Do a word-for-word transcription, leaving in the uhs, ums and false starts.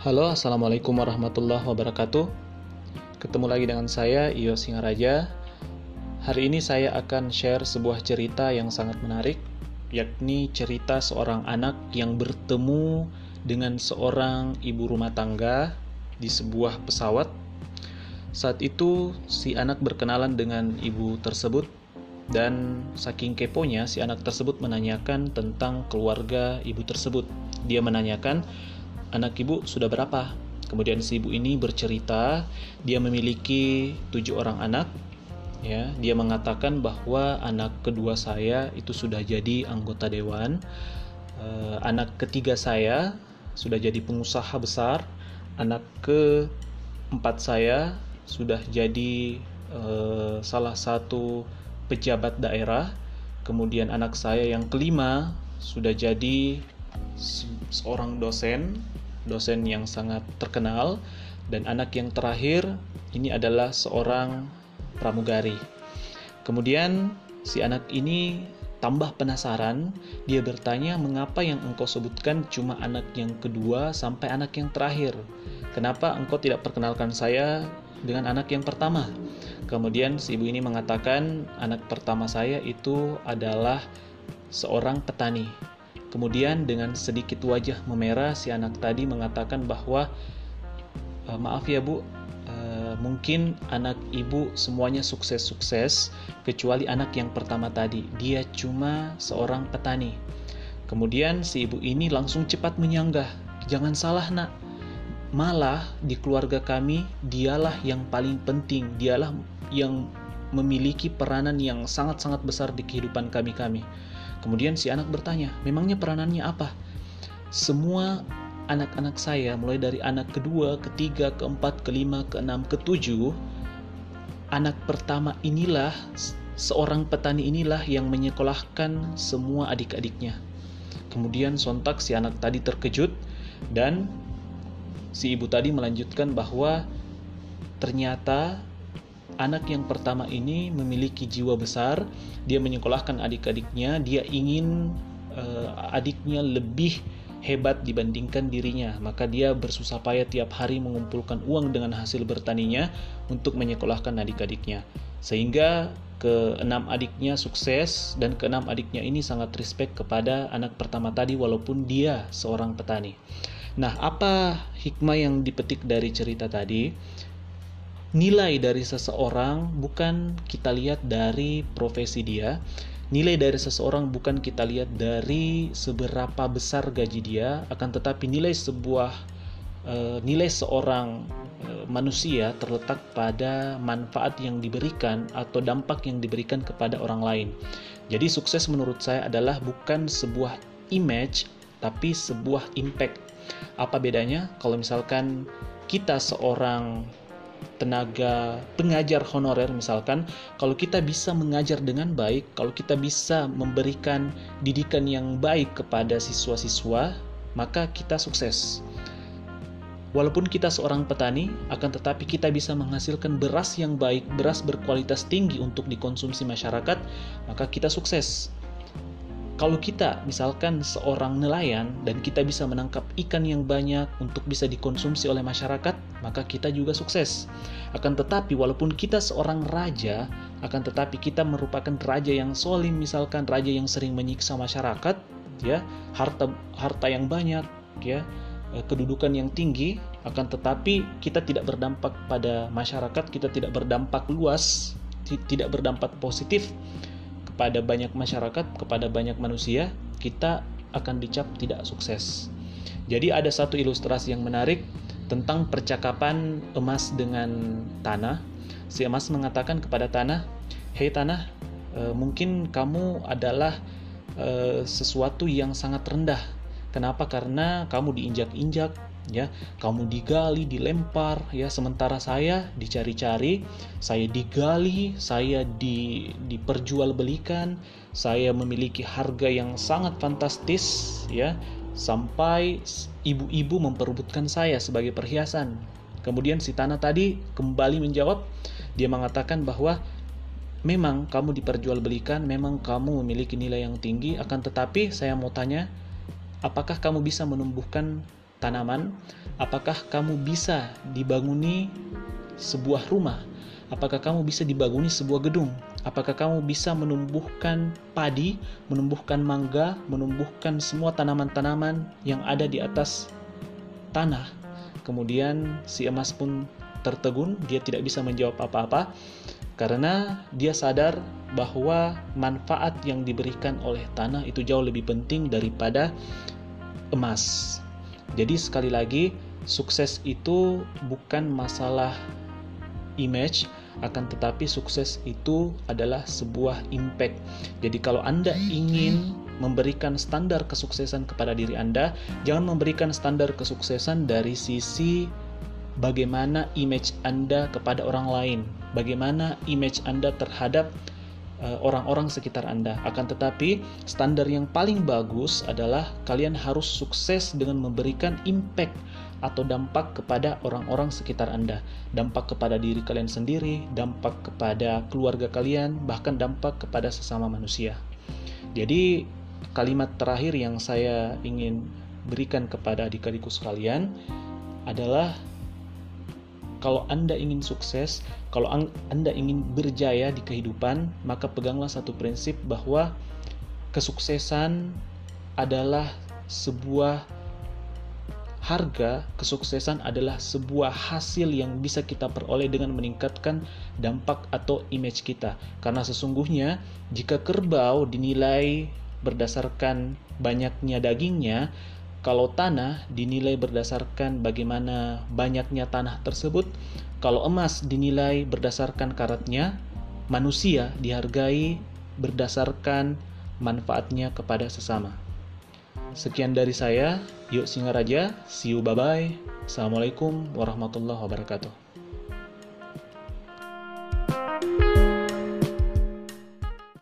Halo, Assalamualaikum warahmatullahi wabarakatuh. Ketemu lagi dengan saya, Iyo Singaraja. Hari ini saya akan share sebuah cerita yang sangat menarik, yakni cerita seorang anak yang bertemu dengan seorang ibu rumah tangga di sebuah pesawat. Saat itu, si anak berkenalan dengan ibu tersebut, dan saking keponya, si anak tersebut menanyakan tentang keluarga ibu tersebut. Dia menanyakan, anak ibu sudah berapa? Kemudian si ibu ini bercerita, dia memiliki tujuh orang anak. Ya, dia mengatakan bahwa anak kedua saya itu sudah jadi anggota dewan. Uh, anak ketiga saya sudah jadi pengusaha besar. Anak keempat saya sudah jadi uh, salah satu pejabat daerah. Kemudian anak saya yang kelima sudah jadi seorang dosen, dosen yang sangat terkenal. Dan anak yang terakhir ini adalah seorang pramugari. Kemudian si anak ini tambah penasaran, dia bertanya, mengapa yang engkau sebutkan cuma anak yang kedua sampai anak yang terakhir? Kenapa engkau tidak perkenalkan saya dengan anak yang pertama? Kemudian si ibu ini mengatakan, anak pertama saya itu adalah seorang petani. Kemudian dengan sedikit wajah memerah, si anak tadi mengatakan bahwa, e, maaf ya bu, e, mungkin anak ibu semuanya sukses-sukses, kecuali anak yang pertama tadi, dia cuma seorang petani. Kemudian si ibu ini langsung cepat menyanggah, jangan salah nak, malah di keluarga kami dialah yang paling penting, dialah yang memiliki peranan yang sangat-sangat besar di kehidupan kami-kami. Kemudian si anak bertanya, memangnya peranannya apa? Semua anak-anak saya, mulai dari anak kedua, ketiga, keempat, kelima, keenam, ketujuh, anak pertama inilah, seorang petani inilah yang menyekolahkan semua adik-adiknya. Kemudian sontak si anak tadi terkejut, dan si ibu tadi melanjutkan bahwa ternyata anak yang pertama ini memiliki jiwa besar. Dia menyekolahkan adik-adiknya, dia ingin uh, adiknya lebih hebat dibandingkan dirinya. Maka dia bersusah payah tiap hari mengumpulkan uang dengan hasil bertaninya untuk menyekolahkan adik-adiknya. Sehingga keenam adiknya sukses, dan keenam adiknya ini sangat respect kepada anak pertama tadi walaupun dia seorang petani. Nah, apa hikmah yang dipetik dari cerita tadi? Nilai dari seseorang bukan kita lihat dari profesi dia. Nilai dari seseorang bukan kita lihat dari seberapa besar gaji dia, akan tetapi nilai sebuah uh, nilai seorang uh, manusia terletak pada manfaat yang diberikan atau dampak yang diberikan kepada orang lain. Jadi sukses menurut saya adalah bukan sebuah image, tapi sebuah impact. Apa bedanya kalau misalkan kita seorang tenaga pengajar honorer misalkan, kalau kita bisa mengajar dengan baik, kalau kita bisa memberikan didikan yang baik kepada siswa-siswa, maka kita sukses. Walaupun kita seorang petani, akan tetapi kita bisa menghasilkan beras yang baik, beras berkualitas tinggi untuk dikonsumsi masyarakat, maka kita sukses. Kalau kita misalkan seorang nelayan dan kita bisa menangkap ikan yang banyak untuk bisa dikonsumsi oleh masyarakat, maka kita juga sukses. Akan tetapi walaupun kita seorang raja, akan tetapi kita merupakan raja yang zalim, misalkan raja yang sering menyiksa masyarakat, ya, harta harta yang banyak, ya, kedudukan yang tinggi, akan tetapi kita tidak berdampak pada masyarakat, kita tidak berdampak luas, tidak berdampak positif kepada banyak masyarakat, kepada banyak manusia, kita akan dicap tidak sukses. Jadi ada satu ilustrasi yang menarik tentang percakapan emas dengan tanah. Si emas mengatakan kepada tanah, "Hei tanah, e, mungkin kamu adalah e, sesuatu yang sangat rendah. Kenapa? Karena kamu diinjak-injak, ya, kamu digali, dilempar, ya, sementara saya dicari-cari, saya digali, saya di diperjualbelikan, saya memiliki harga yang sangat fantastis, ya, sampai ibu-ibu memperebutkan saya sebagai perhiasan." Kemudian si tanah tadi kembali menjawab, dia mengatakan bahwa memang kamu diperjualbelikan, memang kamu memiliki nilai yang tinggi, akan tetapi saya mau tanya, apakah kamu bisa menumbuhkan tanaman? Apakah kamu bisa dibanguni sebuah rumah? Apakah kamu bisa dibanguni sebuah gedung? Apakah kamu bisa menumbuhkan padi, menumbuhkan mangga, menumbuhkan semua tanaman-tanaman yang ada di atas tanah? Kemudian si emas pun tertegun, dia tidak bisa menjawab apa-apa karena dia sadar bahwa manfaat yang diberikan oleh tanah itu jauh lebih penting daripada emas. Jadi sekali lagi, sukses itu bukan masalah image, akan tetapi sukses itu adalah sebuah impact. Jadi kalau Anda ingin memberikan standar kesuksesan kepada diri Anda, jangan memberikan standar kesuksesan dari sisi bagaimana image Anda kepada orang lain, bagaimana image Anda terhadap uh, orang-orang sekitar Anda. Akan tetapi standar yang paling bagus adalah kalian harus sukses dengan memberikan impact atau dampak kepada orang-orang sekitar Anda, dampak kepada diri kalian sendiri, dampak kepada keluarga kalian, bahkan dampak kepada sesama manusia. Jadi kalimat terakhir yang saya ingin berikan kepada adik-adikku sekalian adalah, kalau Anda ingin sukses, kalau Anda ingin berjaya di kehidupan, maka peganglah satu prinsip bahwa kesuksesan adalah sebuah harga, kesuksesan adalah sebuah hasil yang bisa kita peroleh dengan meningkatkan dampak atau image kita. Karena sesungguhnya jika kerbau dinilai berdasarkan banyaknya dagingnya, kalau tanah dinilai berdasarkan bagaimana banyaknya tanah tersebut, kalau emas dinilai berdasarkan karatnya, manusia dihargai berdasarkan manfaatnya kepada sesama. Sekian dari saya, Yuk Singaraja, see you, bye-bye. Assalamualaikum warahmatullahi wabarakatuh.